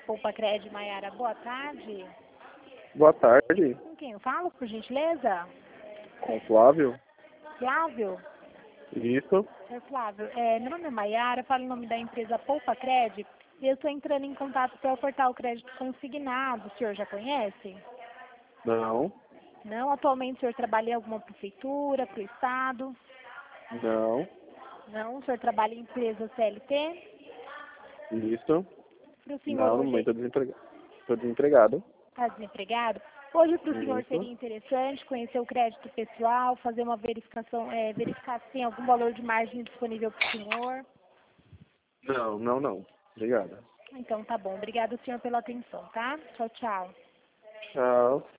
Poupa Cred, Maiara. Boa tarde. Boa tarde, Com quem eu falo, por gentileza? com Flávio. Flávio? Isso, É Flávio, meu nome é Maiara, falo em nome da empresa Poupa Cred e eu estou entrando em contato para ofertar o crédito consignado. O senhor já conhece? não, Não? Atualmente o senhor trabalha em alguma prefeitura, para o Estado? não, Não? O senhor trabalha em empresa CLT? isso, Para o senhor não, no hoje momento eu estou desempregado. está desempregado? Hoje para o senhor Isso, seria interessante conhecer o crédito pessoal, fazer uma verificação, verificar se tem algum valor de margem disponível para o senhor. não, obrigado. Então tá bom. Obrigada, senhor, pela atenção, tá? Tchau, tchau. Tchau.